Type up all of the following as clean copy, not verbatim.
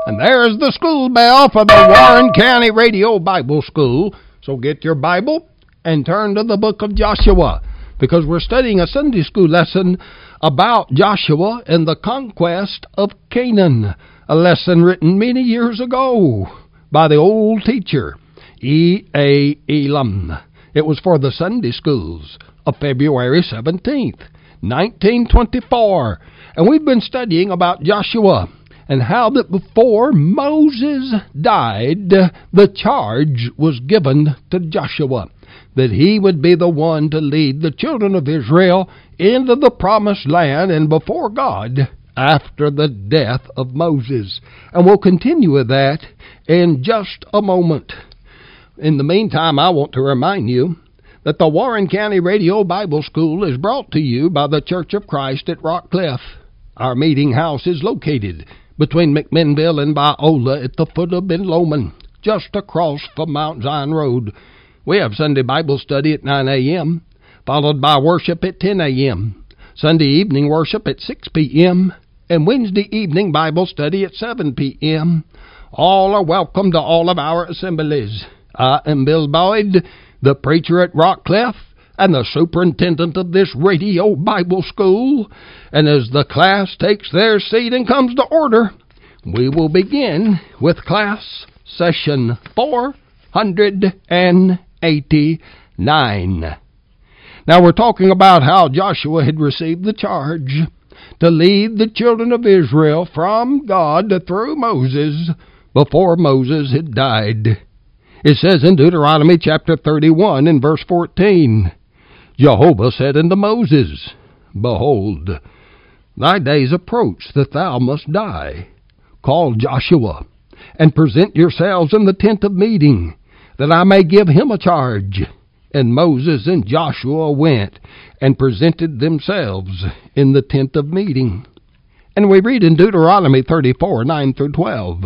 And there's the school bell for the Warren County Radio Bible School. So get your Bible and turn to the book of Joshua, because we're studying a Sunday school lesson about Joshua and the conquest of Canaan, a lesson written many years ago by the old teacher, E.A. Elam. It was for the Sunday schools of February 17th, 1924. And we've been studying about Joshua and how that before Moses died, the charge was given to Joshua that he would be the one to lead the children of Israel into the promised land and before God after the death of Moses. And we'll continue with that in just a moment. In the meantime, I want to remind you that the Warren County Radio Bible School is brought to you by the Church of Christ at Rockcliff. Our meeting house is located between McMinnville and Biola at the foot of Ben Lomond, just across from Mount Zion Road. We have Sunday Bible study at 9 a.m., followed by worship at 10 a.m., Sunday evening worship at 6 p.m., and Wednesday evening Bible study at 7 p.m. All are welcome to all of our assemblies. I am Bill Boyd, the preacher at Rockcliff, and the superintendent of this radio Bible school. And as the class takes their seat and comes to order, we will begin with class session 489. Now we're talking about how Joshua had received the charge to lead the children of Israel from God through Moses before Moses had died. It says in Deuteronomy chapter 31 and verse 14, Jehovah said unto Moses, Behold, thy days approach that thou must die. Call Joshua, and present yourselves in the tent of meeting, that I may give him a charge. And Moses and Joshua went and presented themselves in the tent of meeting. And we read in Deuteronomy 34, 9 through 12,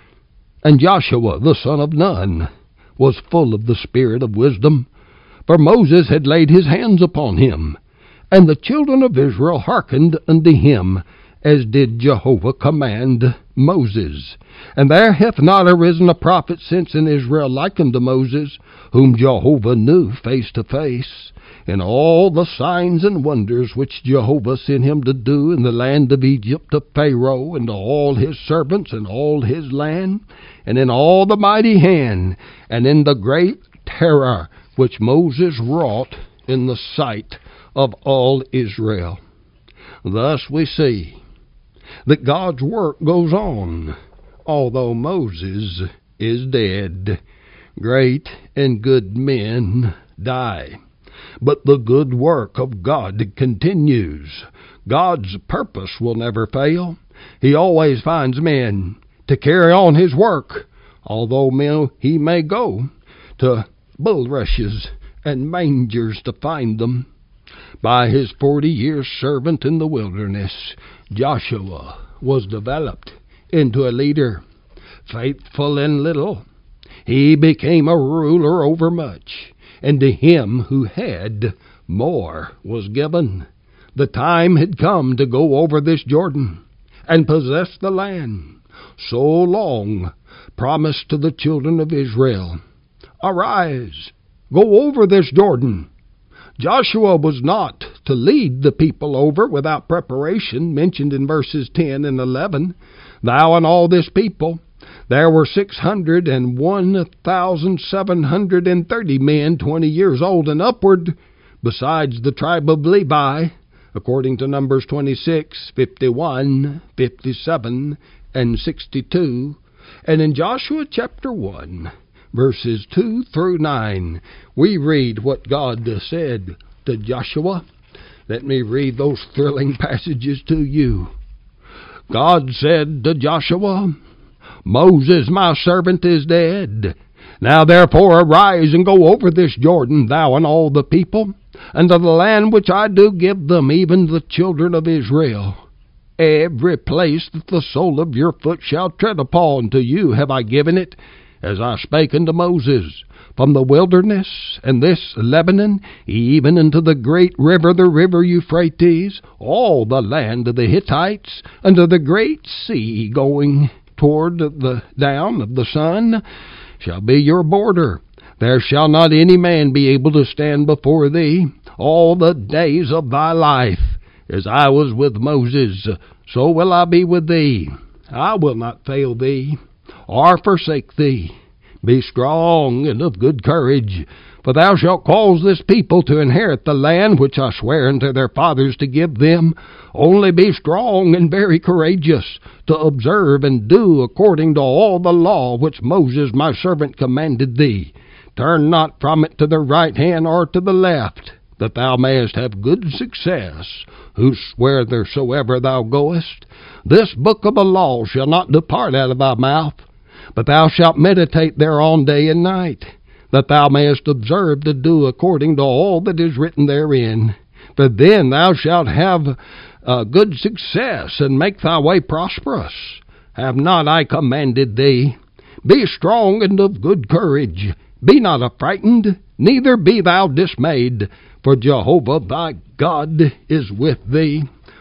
And Joshua the son of Nun was full of the spirit of wisdom, for Moses had laid his hands upon him. And the children of Israel hearkened unto him, as did Jehovah command Moses. And there hath not arisen a prophet since in Israel like unto Moses, whom Jehovah knew face to face. In all the signs and wonders which Jehovah sent him to do in the land of Egypt to Pharaoh and to all his servants and all his land, and in all the mighty hand, and in the great terror which Moses wrought in the sight of all Israel. Thus we see that God's work goes on, although Moses is dead. Great and good men die, but the good work of God continues. God's purpose will never fail. He always finds men to carry on his work, although he may go to bulrushes and mangers to find them. By his 40-year servant in the wilderness, Joshua was developed into a leader. Faithful in little, he became a ruler over much, and to him who had, more was given. The time had come to go over this Jordan and possess the land so long promised to the children of Israel. Arise, go over this Jordan. Joshua was not to lead the people over without preparation, mentioned in verses 10 and 11. Thou and all this people, there were 601,730 men 20 years old and upward, besides the tribe of Levi, according to Numbers 26, 51, 57, and 62. And in Joshua chapter 1, verses 2 through 9, we read what God said to Joshua. Let me read those thrilling passages to you. God said to Joshua, Moses my servant is dead. Now therefore arise and go over this Jordan, thou and all the people, unto the land which I do give them, even the children of Israel. Every place that the sole of your foot shall tread upon, to you have I given it, as I spake unto Moses, from the wilderness and this Lebanon, even unto the great river, the river Euphrates, all the land of the Hittites, unto the great sea going toward the down of the sun shall be your border. There shall not any man be able to stand before thee all the days of thy life. As I was with Moses, so will I be with thee. I will not fail thee, or forsake thee. Be strong and of good courage, for thou shalt cause this people to inherit the land which I swear unto their fathers to give them. Only be strong and very courageous, to observe and do according to all the law which Moses my servant commanded thee. Turn not from it to the right hand or to the left, that thou mayest have good success, whosoever thou goest. This book of the law shall not depart out of thy mouth, but thou shalt meditate thereon day and night, that thou mayest observe to do according to all that is written therein. For then thou shalt have good success, and make thy way prosperous. Have not I commanded thee? Be strong and of good courage. Be not affrighted, neither be thou dismayed, for Jehovah thy God is with thee,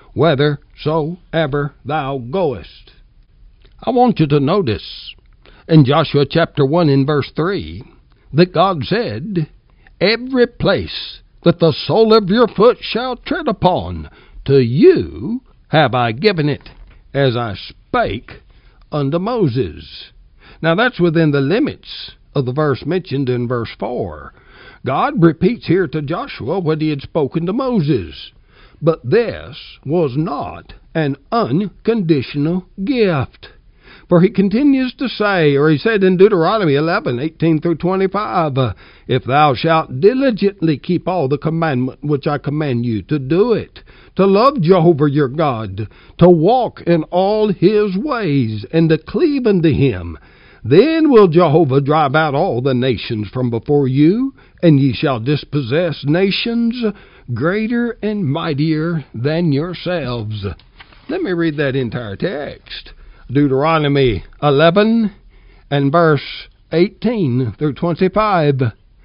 whithersoever thou goest. I want you to notice in Joshua chapter 1 and verse 3 that God said, every place that the sole of your foot shall tread upon, to you have I given it, as I spake unto Moses. Now that's within the limits of the verse mentioned in verse 4. God repeats here to Joshua what he had spoken to Moses. But this was not an unconditional gift. For he continues to say, or he said in Deuteronomy 11:18 through 25, if thou shalt diligently keep all the commandment which I command you, to do it, to love Jehovah your God, to walk in all his ways, and to cleave unto him, then will Jehovah drive out all the nations from before you, and ye shall dispossess nations greater and mightier than yourselves. Let me read that entire text. Deuteronomy 11 and verse 18 through 25.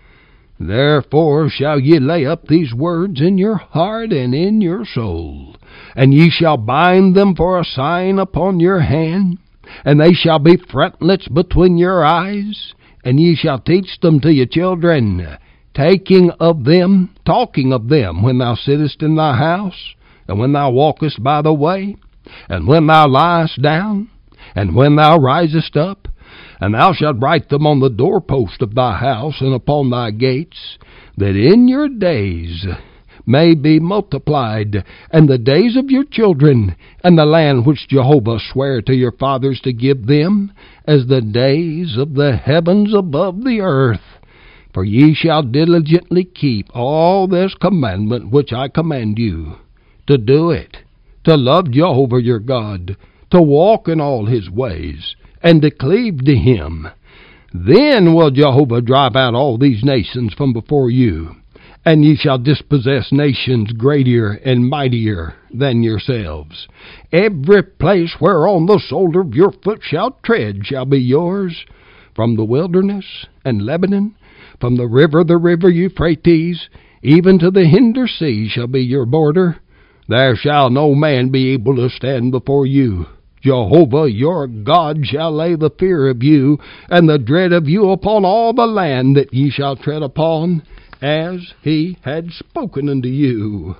Therefore shall ye lay up these words in your heart and in your soul, and ye shall bind them for a sign upon your hand, and they shall be frontlets between your eyes, and ye shall teach them to your children, talking of them when thou sittest in thy house, and when thou walkest by the way, and when thou liest down, and when thou risest up. And thou shalt write them on the doorpost of thy house and upon thy gates, that in your days may be multiplied, and the days of your children, and the land which Jehovah sware to your fathers to give them, as the days of the heavens above the earth. For ye shall diligently keep all this commandment which I command you, to do it, to love Jehovah your God, to walk in all his ways, and to cleave to him. Then will Jehovah drive out all these nations from before you, and ye shall dispossess nations greater and mightier than yourselves. Every place whereon the sole of your foot shall tread shall be yours, from the wilderness and Lebanon, from the river Euphrates, even to the hinder sea shall be your border. There shall no man be able to stand before you. Jehovah your God shall lay the fear of you and the dread of you upon all the land that ye shall tread upon, as he had spoken unto you.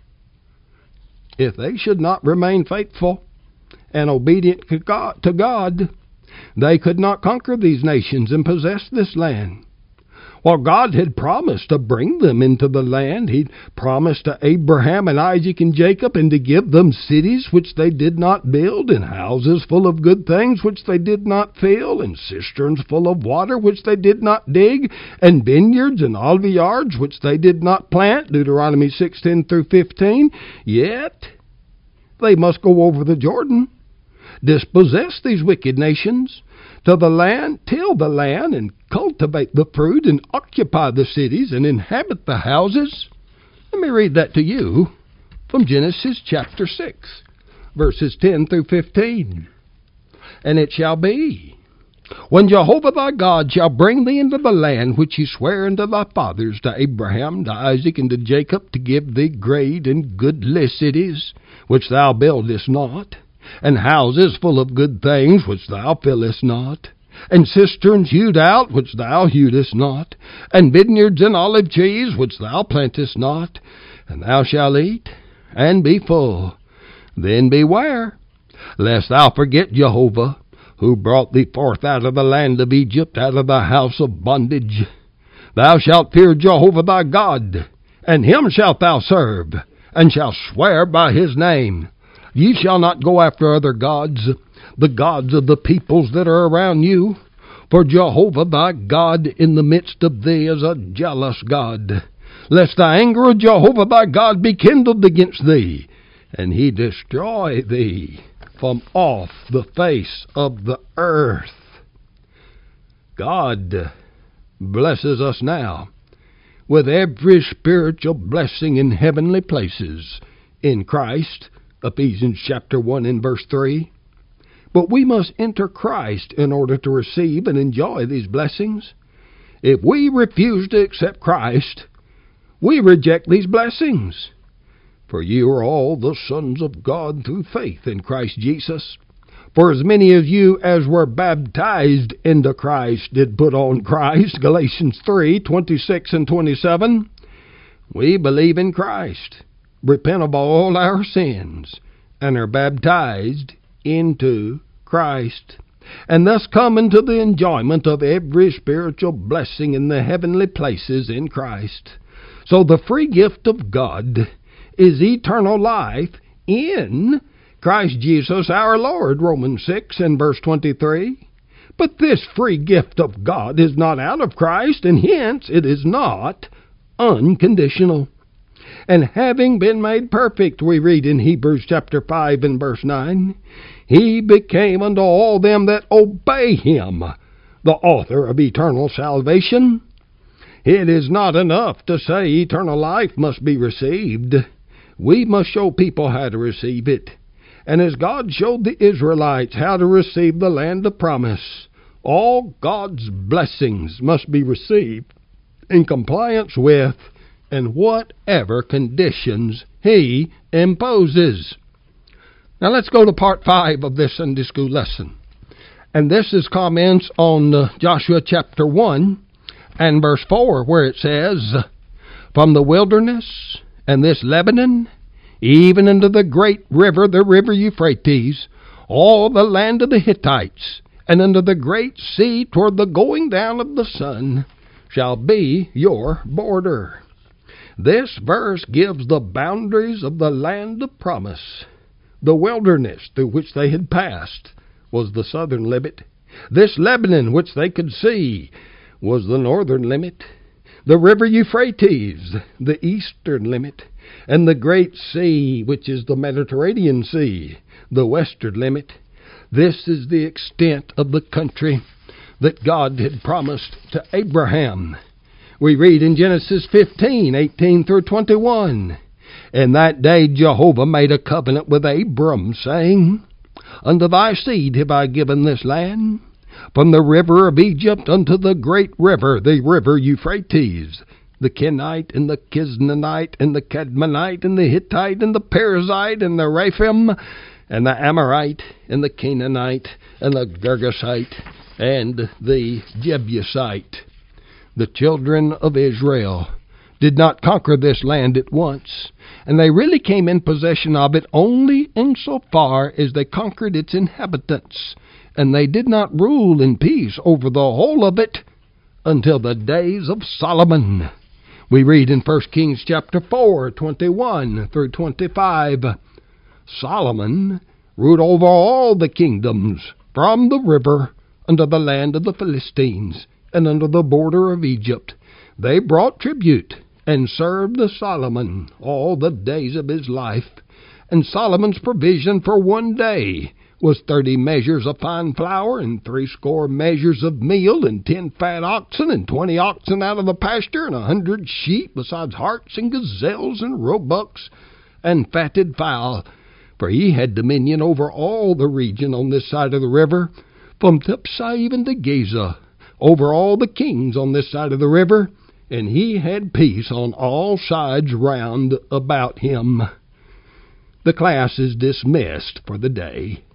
If they should not remain faithful and obedient to God, they could not conquer these nations and possess this land. Well, God had promised to bring them into the land. He'd promised to Abraham and Isaac and Jacob, and to give them cities which they did not build, and houses full of good things which they did not fill, and cisterns full of water which they did not dig, and vineyards and oliveyards which they did not plant, Deuteronomy 6:10 through 15. Yet they must go over the Jordan, dispossess these wicked nations, to the land, till the land, and cultivate the fruit, and occupy the cities, and inhabit the houses. Let me read that to you from Genesis chapter 6, verses 10 through 15. And it shall be, when Jehovah thy God shall bring thee into the land which he sware unto thy fathers, to Abraham, to Isaac, and to Jacob, to give thee great and goodly cities, which thou buildest not, and houses full of good things which thou fillest not, and cisterns hewed out which thou hewedest not, and vineyards and olive trees which thou plantest not, and thou shalt eat and be full. Then beware, lest thou forget Jehovah, who brought thee forth out of the land of Egypt, out of the house of bondage. Thou shalt fear Jehovah thy God, and him shalt thou serve, and shalt swear by his name. Ye shall not go after other gods, the gods of the peoples that are around you. For Jehovah thy God in the midst of thee is a jealous God, lest the anger of Jehovah thy God be kindled against thee, and he destroy thee from off the face of the earth. God blesses us now with every spiritual blessing in heavenly places in Christ, Ephesians chapter 1 and verse 3. But we must enter Christ in order to receive and enjoy these blessings. If we refuse to accept Christ, we reject these blessings. For you are all the sons of God through faith in Christ Jesus. For as many of you as were baptized into Christ did put on Christ, Galatians 3:26 and 27. We believe in Christ, repent of all our sins, and are baptized into Christ, and thus come into the enjoyment of every spiritual blessing in the heavenly places in Christ. So the free gift of God is eternal life in Christ Jesus our Lord, Romans 6 and verse 23. But this free gift of God is not out of Christ, and hence it is not unconditional. And having been made perfect, we read in Hebrews chapter 5 and verse 9, he became unto all them that obey him the author of eternal salvation. It is not enough to say eternal life must be received. We must show people how to receive it. And as God showed the Israelites how to receive the land of promise, all God's blessings must be received in compliance with and whatever conditions he imposes. Now let's go to part 5 of this Sunday school lesson. And this is comments on Joshua chapter 1 and verse 4, where it says, from the wilderness and this Lebanon, even unto the great river, the river Euphrates, all the land of the Hittites, and unto the great sea toward the going down of the sun, shall be your border. This verse gives the boundaries of the land of promise. The wilderness through which they had passed was the southern limit. This Lebanon which they could see was the northern limit. The river Euphrates, the eastern limit, and the great sea, which is the Mediterranean Sea, the western limit. This is the extent of the country that God had promised to Abraham. We read in Genesis 15:18 through 21, in that day Jehovah made a covenant with Abram, saying, unto thy seed have I given this land, from the river of Egypt unto the great river, the river Euphrates, the Kenite and the Kisnanite and the Cadmonite and the Hittite and the Perizzite and the Rephaim and the Amorite and the Canaanite and the Girgashite and the Jebusite. The children of Israel did not conquer this land at once, and they really came in possession of it only insofar as they conquered its inhabitants, and they did not rule in peace over the whole of it until the days of Solomon. We read in 1 Kings chapter 4, 21 through 25, Solomon ruled over all the kingdoms from the river unto the land of the Philistines and unto the border of Egypt. They brought tribute and served the Solomon all the days of his life. And Solomon's provision for one day was 30 measures of fine flour, and 80 measures of meal, and 10 fat oxen, and 20 oxen out of the pasture, and 100 sheep, besides harts and gazelles and roebucks and fatted fowl. For he had dominion over all the region on this side of the river, from Tiphsah even to Gaza, over all the kings on this side of the river, and he had peace on all sides round about him. The class is dismissed for the day.